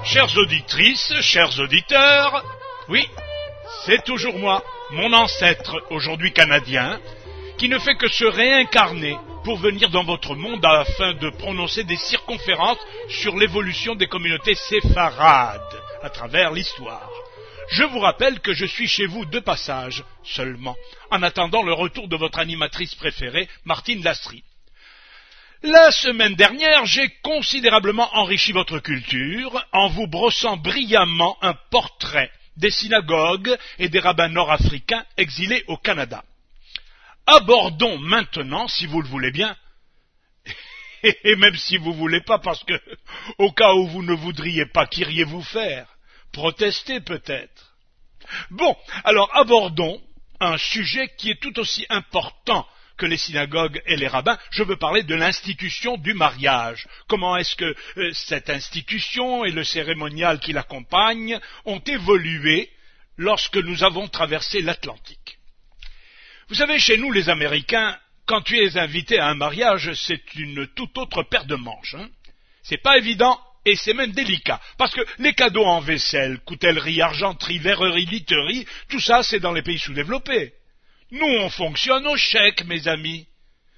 Chères auditrices, chers auditeurs, oui, c'est toujours moi, mon ancêtre, aujourd'hui canadien, qui ne fait que se réincarner pour venir dans votre monde afin de prononcer des circonférences sur l'évolution des communautés séfarades à travers l'histoire. Je vous rappelle que je suis chez vous de passage seulement, en attendant le retour de votre animatrice préférée, Martine Lastry. La semaine dernière, j'ai considérablement enrichi votre culture en vous brossant brillamment un portrait des synagogues et des rabbins nord-africains exilés au Canada. Abordons maintenant, si vous le voulez bien, et même si vous ne voulez pas, parce que, au cas où vous ne voudriez pas, qu'iriez-vous faire? Protester peut-être. Bon, alors abordons un sujet qui est tout aussi important que les synagogues et les rabbins. Je veux parler de l'institution du mariage. Comment est-ce que cette institution et le cérémonial qui l'accompagne ont évolué lorsque nous avons traversé l'Atlantique? Vous savez, chez nous les Américains, quand tu es invité à un mariage, c'est une toute autre paire de manches. C'est pas évident et c'est même délicat, parce que les cadeaux en vaisselle, coutellerie, argenterie, verrerie, literie, tout ça c'est dans les pays sous-développés. Nous, on fonctionne au chèque, mes amis.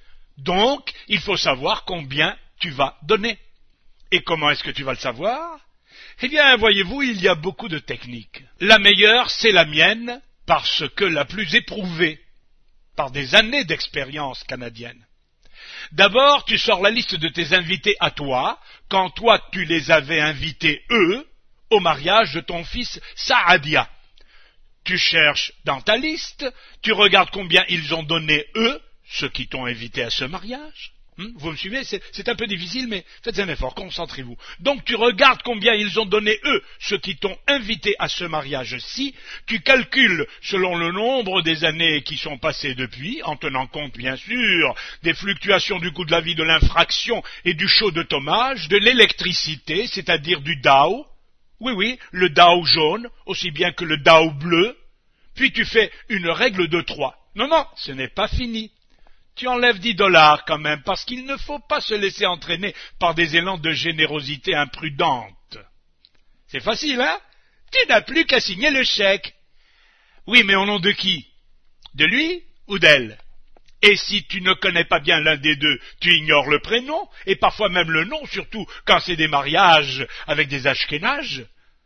Donc, il faut savoir combien tu vas donner. Et comment est-ce que tu vas le savoir? Eh bien, voyez-vous, il y a beaucoup de techniques. La meilleure, c'est la mienne, parce que la plus éprouvée, par des années d'expérience canadienne. D'abord, tu sors la liste de tes invités à toi, quand toi tu les avais invités, eux, au mariage de ton fils Saadia. Tu cherches dans ta liste, tu regardes combien ils ont donné, eux, ceux qui t'ont invité à ce mariage. Vous me suivez? C'est un peu difficile, mais faites un effort, concentrez-vous. Donc tu regardes combien ils ont donné, eux, ceux qui t'ont invité à ce mariage-ci. Tu calcules selon le nombre des années qui sont passées depuis, en tenant compte, bien sûr, des fluctuations du coût de la vie, de l'infraction et du chaud de tommage, de l'électricité, c'est-à-dire du Dow. Oui, le Dow jaune, aussi bien que le Dow bleu. Puis tu fais une règle de 3. Non, ce n'est pas fini. Tu enlèves $10 quand même, parce qu'il ne faut pas se laisser entraîner par des élans de générosité imprudente. C'est facile, hein? Tu n'as plus qu'à signer le chèque. Oui, mais au nom de qui? De lui ou d'elle? Et si tu ne connais pas bien l'un des deux, tu ignores le prénom, et parfois même le nom, surtout quand c'est des mariages avec des ashkénazes.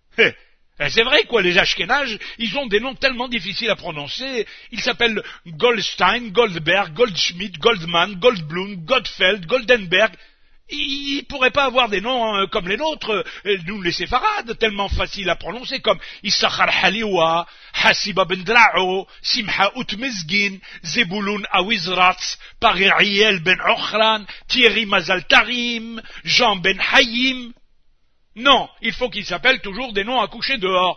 C'est vrai, quoi, les ashkénazes, ils ont des noms tellement difficiles à prononcer. Ils s'appellent Goldstein, Goldberg, Goldschmidt, Goldman, Goldblum, Goldfeld, Goldenberg. Ils pourraient pas avoir des noms comme les nôtres, nous les séfarades, tellement faciles à prononcer, comme Issachar Haliwa, Hasiba ben Drao, Simha Utmezgin, Zebulun Awizratz, Pariel ben Ochran, Thierry Mazaltarim, Jean ben Hayim. Non, il faut qu'ils s'appellent toujours des noms à coucher dehors.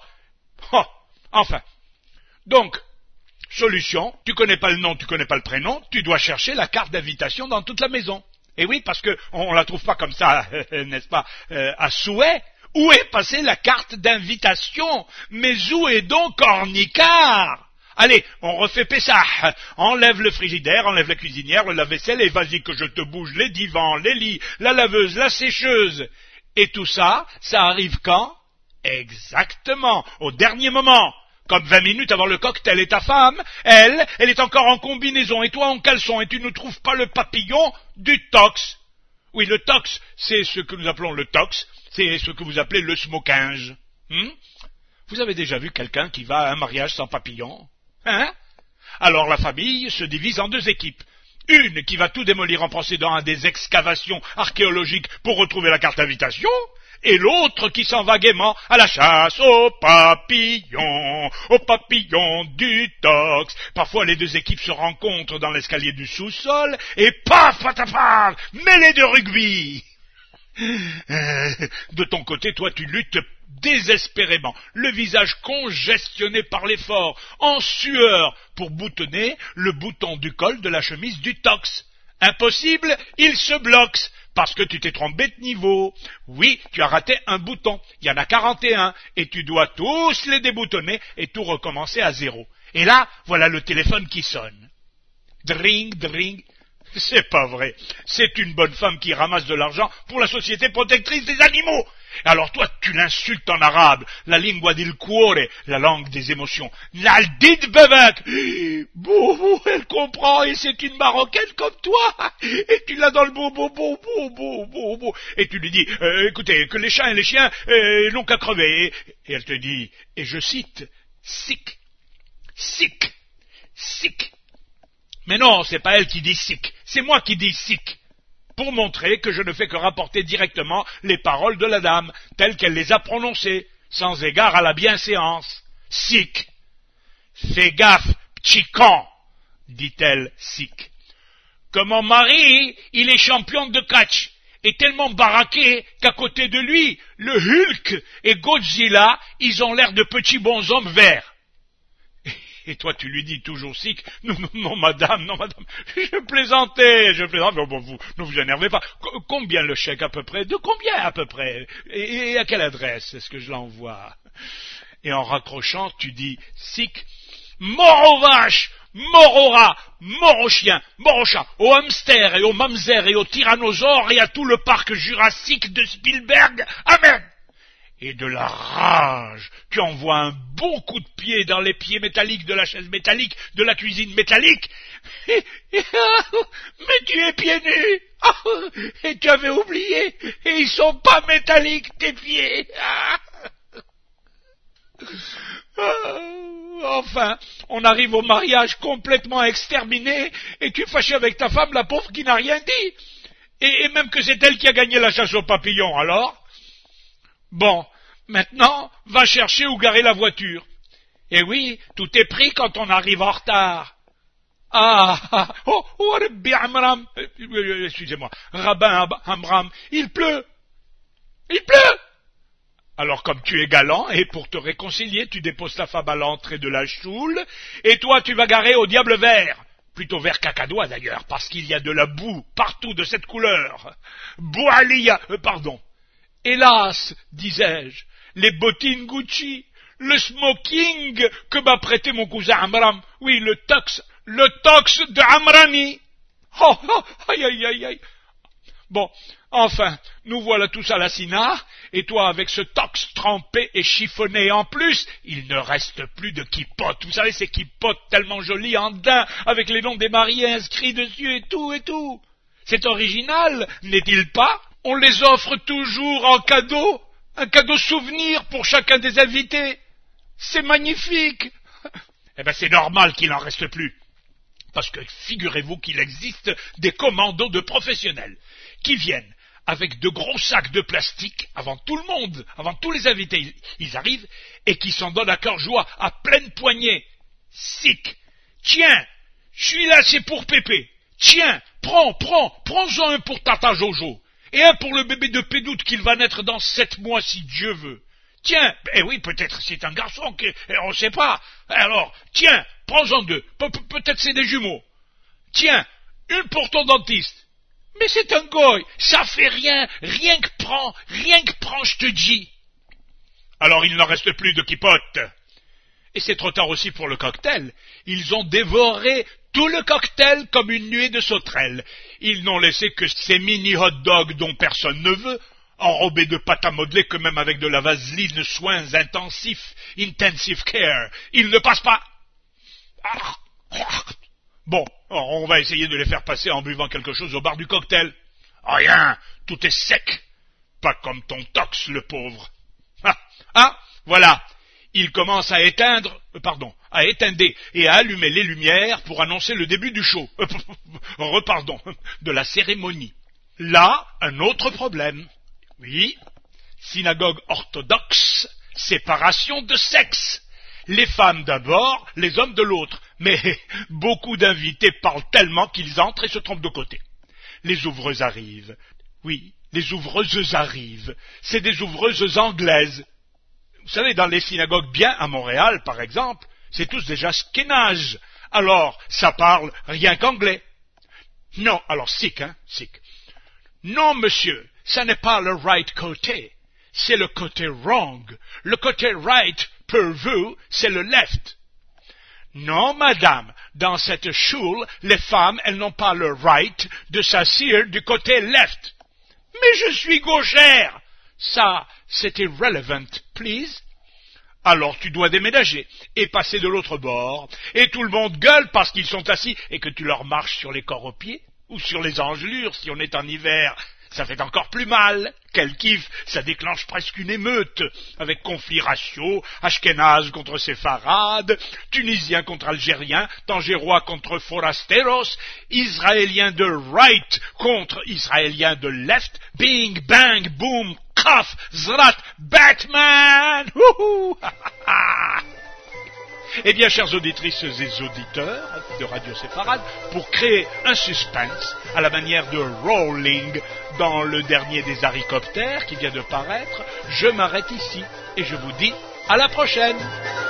Enfin. Donc, solution, tu connais pas le nom, tu connais pas le prénom, tu dois chercher la carte d'invitation dans toute la maison. Et oui, parce que on la trouve pas comme ça, n'est-ce pas, à souhait. Où est passée la carte d'invitation? Mais où est donc Ornicard? Allez, on refait Pessah. Enlève le frigidaire, enlève la cuisinière, le lave-vaisselle, et vas-y que je te bouge les divans, les lits, la laveuse, la sécheuse. Et tout ça, ça arrive quand? Exactement, au dernier moment. Comme 20 minutes avant le cocktail, et ta femme, elle est encore en combinaison, et toi en caleçon, et tu ne trouves pas le papillon du tox. Oui, le tox, c'est ce que nous appelons le tox, c'est ce que vous appelez le smoking. Vous avez déjà vu quelqu'un qui va à un mariage sans papillon? Alors la famille se divise en deux équipes. Une qui va tout démolir en procédant à des excavations archéologiques pour retrouver la carte d'invitation, et l'autre qui s'en va gaiement à la chasse aux papillons du tox. Parfois les deux équipes se rencontrent dans l'escalier du sous-sol, et paf, patapaf, mêlée de rugby. De ton côté, toi tu luttes désespérément, le visage congestionné par l'effort, en sueur, pour boutonner le bouton du col de la chemise du tox. Impossible, il se bloque, parce que tu t'es trompé de niveau. Oui, tu as raté un bouton, il y en a 41, et tu dois tous les déboutonner et tout recommencer à 0. Et là, voilà le téléphone qui sonne. Dring, dring. C'est pas vrai. C'est une bonne femme qui ramasse de l'argent pour la Société protectrice des animaux. Alors toi, tu l'insultes en arabe, la lingua del cuore, la langue des émotions. L'aldid bebek. Boubou, elle comprend, et c'est une Marocaine comme toi. Et tu l'as dans le boubou. Et tu lui dis, écoutez, que les chats et les chiens n'ont qu'à crever. Et elle te dit, et je cite, sick. Mais non, c'est pas elle qui dit sick, c'est moi qui dis sick. Pour montrer que je ne fais que rapporter directement les paroles de la dame, telles qu'elle les a prononcées, sans égard à la bienséance. Sick. Fais gaffe, p'tican, dit-elle, sick. Que mon mari, il est champion de catch, et tellement baraqué qu'à côté de lui, le Hulk et Godzilla, ils ont l'air de petits bonshommes verts. Et toi, tu lui dis toujours sick. Non, madame, je plaisantais. Bon, vous, ne vous énervez pas. Combien le chèque à peu près? De combien à peu près? Et à quelle adresse est-ce que je l'envoie? Et en raccrochant, tu dis sick. Mort aux vaches, mort aux rats, mort aux chiens, mort aux chats, aux hamsters et aux mamzers et aux tyrannosaures et à tout le parc jurassique de Spielberg. Amen. Et de la rage, tu envoies un bon coup de pied dans les pieds métalliques de la chaise métallique, de la cuisine métallique, mais tu es pieds nus, et tu avais oublié, et ils sont pas métalliques, tes pieds. Enfin, on arrive au mariage complètement exterminé, et tu es fâché avec ta femme, la pauvre qui n'a rien dit, et même que c'est elle qui a gagné la chasse aux papillons, alors? Bon, maintenant, va chercher où garer la voiture. Et oui, tout est pris quand on arrive en retard. Rabbi Amram, excusez-moi, Rabbin Amram, il pleut. Alors comme tu es galant, et pour te réconcilier, tu déposes ta femme à l'entrée de la choule, et toi tu vas garer au diable vert. Plutôt vert cacadois d'ailleurs, parce qu'il y a de la boue partout de cette couleur. Boualiya, pardon. Hélas, disais-je, les bottines Gucci, le smoking que m'a prêté mon cousin Amram, oui, le tox de Amrani. Aïe. Bon, enfin, nous voilà tous à la Sina, et toi avec ce tox trempé et chiffonné en plus, il ne reste plus de kippotes. Vous savez, ces kippotes tellement jolies en daim, avec les noms des mariés inscrits dessus et tout. C'est original, n'est-il pas? On les offre toujours en cadeau, un cadeau souvenir pour chacun des invités. C'est magnifique. Eh ben c'est normal qu'il n'en reste plus. Parce que figurez-vous qu'il existe des commandos de professionnels qui viennent avec de gros sacs de plastique avant tout le monde, avant tous les invités, ils arrivent, et qui s'en donnent à cœur joie, à pleine poignée. Sick. Tiens, celui-là c'est pour Pépé. Tiens, prends-en un pour Tata Jojo. Et un pour le bébé de Pédoute qu'il va naître dans 7 mois si Dieu veut. Tiens, oui, peut-être c'est un garçon, on ne sait pas. Alors, tiens, prends-en 2, peut-être c'est des jumeaux. Tiens, une pour ton dentiste. Mais c'est un goy, ça fait rien que prends, je te dis. Alors il n'en reste plus de kippotes. Et c'est trop tard aussi pour le cocktail. Ils ont dévoré tout le cocktail comme une nuée de sauterelles. Ils n'ont laissé que ces mini hot dogs dont personne ne veut, enrobés de pâte à modeler que même avec de la vaseline, soins intensifs, intensive care, ils ne passent pas. Bon, on va essayer de les faire passer en buvant quelque chose au bar du cocktail. Rien, tout est sec. Pas comme ton tox, le pauvre. Voilà. Il commence à éteindre et à allumer les lumières pour annoncer le début du show. De la cérémonie. Là, un autre problème. Oui, synagogue orthodoxe, séparation de sexe. Les femmes d'abord, les hommes de l'autre. Mais beaucoup d'invités parlent tellement qu'ils entrent et se trompent de côté. Les ouvreuses arrivent. Oui, les ouvreuses arrivent. C'est des ouvreuses anglaises. Vous savez, dans les synagogues bien à Montréal, par exemple, c'est tous des ashkénazes. Alors, ça parle rien qu'anglais. Non, alors sick. Non, monsieur, ça n'est pas le right côté. C'est le côté wrong. Le côté right, pour vous, c'est le left. Non, madame, dans cette choule, les femmes, elles n'ont pas le right de s'asseoir du côté left. Mais je suis gauchère. Ça, c'est irrelevant, please. Alors tu dois déménager et passer de l'autre bord, et tout le monde gueule parce qu'ils sont assis et que tu leur marches sur les corps aux pieds, ou sur les engelures si on est en hiver. Ça fait encore plus mal. Quel kiff, ça déclenche presque une émeute, avec conflits raciaux, Ashkénazes contre séfarades, Tunisiens contre Algériens, Tangérois contre Forasteros, Israéliens de right contre Israéliens de left, bing, bang, boom, kaf, zrat, Batman. Eh bien, chères auditrices et auditeurs de Radio Séfarade, pour créer un suspense à la manière de Rowling dans le dernier des Haricoptères qui vient de paraître, je m'arrête ici et je vous dis à la prochaine.